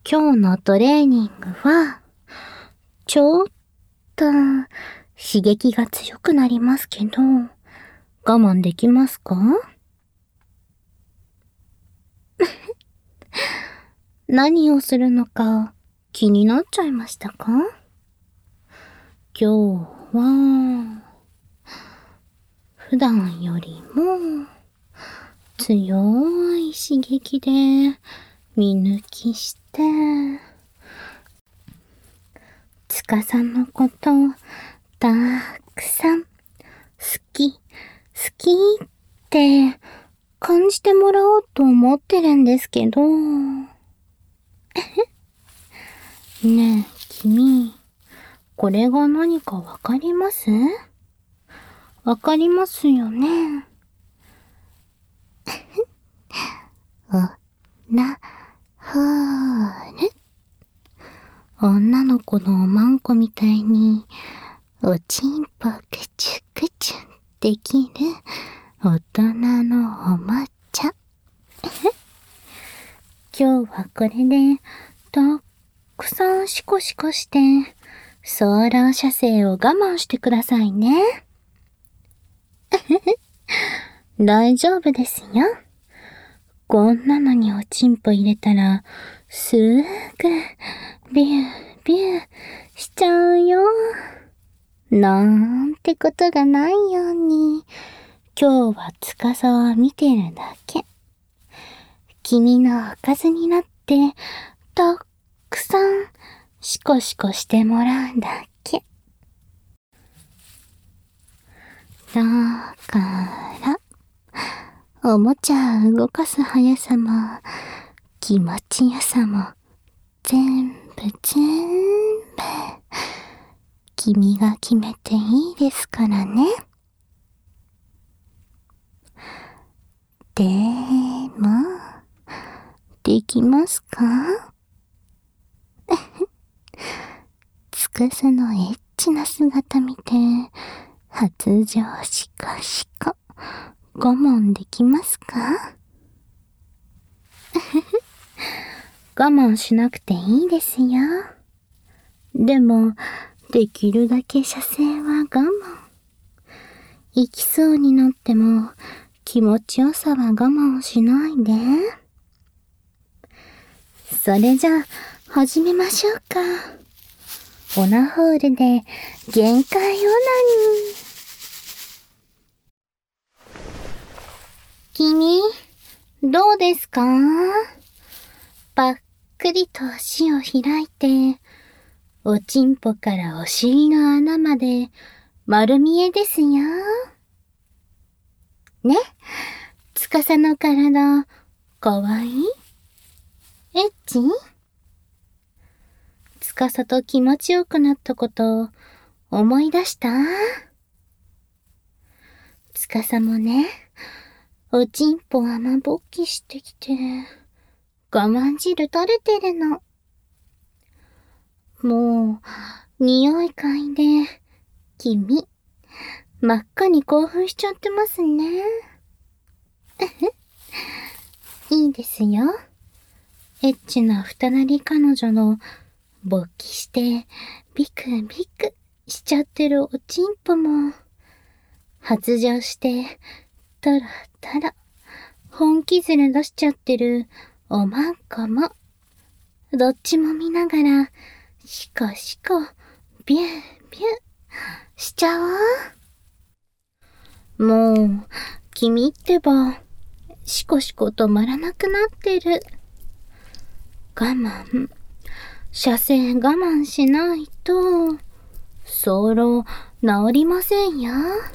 今日のトレーニングは、ちょっと刺激が強くなりますけど、我慢できますか？何をするのか気になっちゃいましたか？今日は、普段よりも強い刺激で見抜きして、司のことたくさん好きって感じてもらおうと思ってるんですけど。ねえ、君、これが何かわかります？わかりますよね。女の子のおまんこみたいに、おちんぽくちゅくちゅできる大人のおもちゃ。今日はこれで、たくさんシコシコして、走廊射精を我慢してくださいね。大丈夫ですよ。こんなのにおちんぽ入れたら、すぐ、ビュービューしちゃうよ。なんてことがないように、今日は司を見てるだけ。君のおかずになって、たくさんシコシコしてもらうだけ。だから、おもちゃを動かす速さも、気持ちよさも、全部、君が決めていいですからね。でも、できますか？司のエッチな姿見て、発情シコシコ、我慢できますか？我慢しなくていいですよ。でも、できるだけ射精は我慢。行きそうになっても、気持ちよさは我慢しないで。それじゃあ、始めましょうか。オナホールで限界オナニー。君、どうですか？ぱっくりと足を開いて、おちんぽからお尻の穴まで丸見えですよ。ね、司の体、かわいい？エッチ？司と気持ちよくなったこと思い出した？司もね、おちんぽ甘ぼっきしてきて、我慢汁垂れてるの。もう、匂い嗅いで、君、真っ赤に興奮しちゃってますね。いいですよ。エッチな二なり彼女の勃起してビクビクしちゃってるおちんぽも、発情してトロトロ本気ずれ出しちゃってるおまんこも、どっちも見ながらシコシコビュービューしちゃおう。もう君ってばシコシコ止まらなくなってる。我慢。射精我慢しないと、早漏治りませんよ。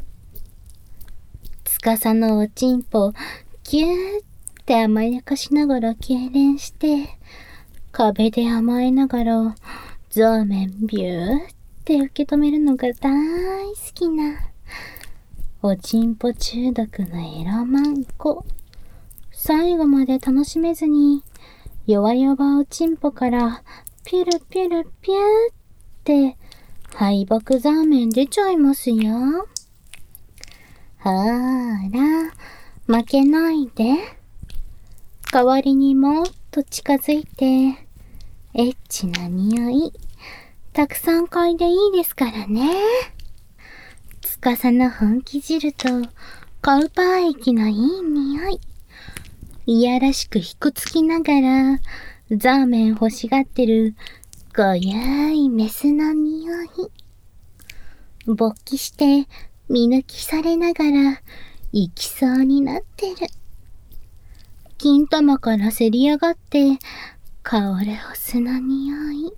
司のおちんぽ、ぎゅーって甘やかしながら痙攣して、壁で甘えながら、ザーメンビューって受け止めるのが大好きな、おちんぽ中毒のエロマンコ。最後まで楽しめずに、弱々おちんぽからピュルピュルピューって敗北ザーメン出ちゃいますよ。ほーら、負けないで。代わりにもっと近づいて、 エッチな匂い、たくさん嗅いでいいですからね。司の本気汁とカウパー液のいい匂い。いやらしくひくつきながら、ザーメン欲しがってる、ごゆいメスの匂い。勃起して、見抜きされながら、行きそうになってる。金玉からせり上がって、香るオスの匂い。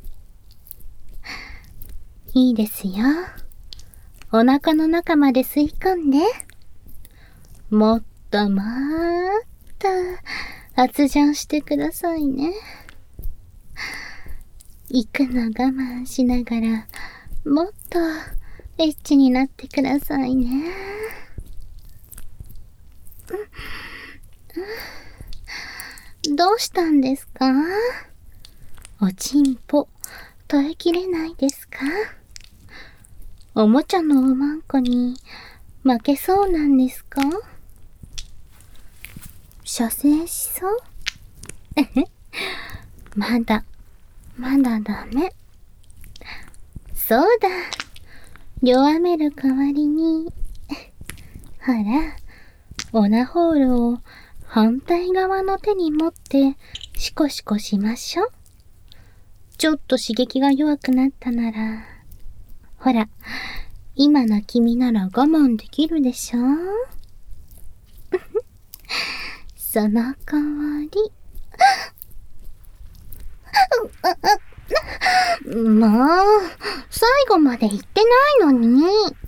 いいですよ。お腹の中まで吸い込んで。もっともーっと発情してくださいね。行くの我慢しながら、もっとエッチになってくださいね。どうしたんですか？おちんぽ、耐えきれないですか？おもちゃのおまんこに負けそうなんですか？射精しそうまだダメ。そうだ。弱める代わりに、ほら、オナホールを反対側の手に持ってシコシコしましょう。ちょっと刺激が弱くなったなら、ほら、今の君なら我慢できるでしょその代わり。もう、最後まで言ってないのに。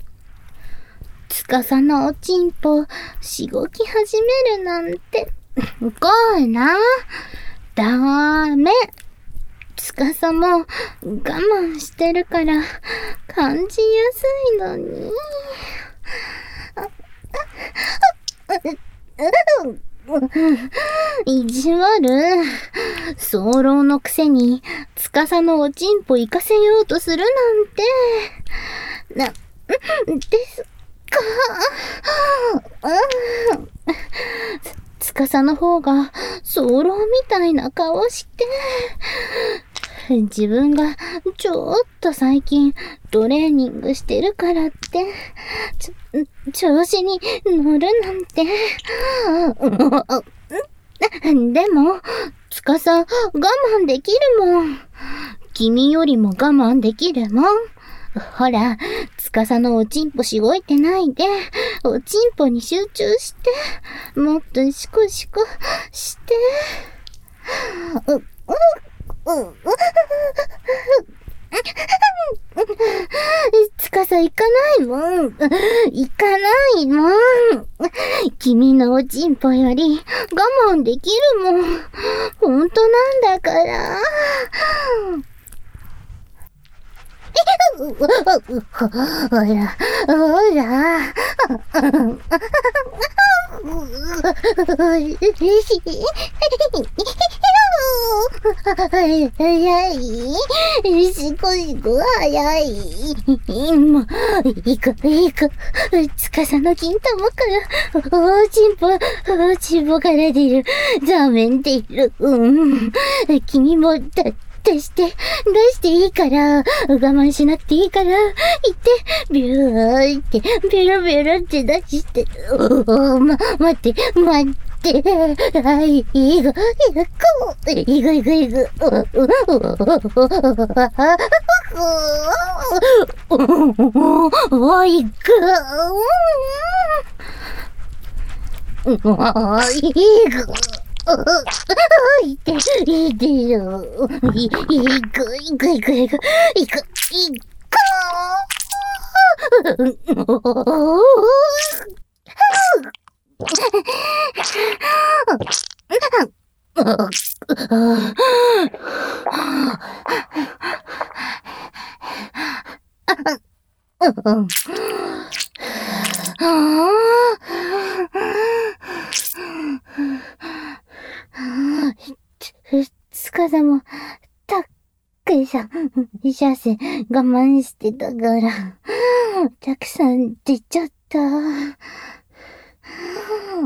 司のおちんぽ、しごき始めるなんて、こいな。ダメ。司も我慢してるから感じやすいのに。意地悪。早漏のくせに司のおちんぽ行かせようとするなんて。ですか。司の方が早漏みたいな顔して、自分がちょっと最近トレーニングしてるからって調子に乗るなんて。でも司我慢できるもん。君よりも我慢できるもん。ほら、司のおちんぽしごいてないで、おちんぽに集中して、もっとシコシコして。司行かないもん。行かないもん。君のおちんぽより我慢できるもん。本当なんだから。ほら、ほら。早い。しこしこ早い。もう、行く。司の金玉から、おちんぽから出る。ザーメン出る。君も出していいから、我慢しなくていいから、行って、ビューって、ビュルビュルって出して、待って、はい、行く。いてよ。行く。司も、たっくさん、射精我慢してたから、たくさん出ちゃった。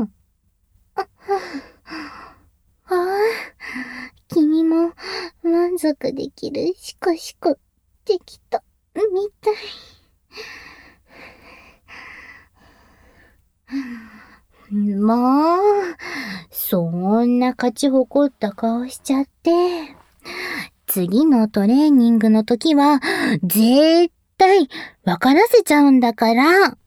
君も満足できるシコシコできたみたい。もう、そんな勝ち誇った顔しちゃって。次のトレーニングの時は、絶対分からせちゃうんだから。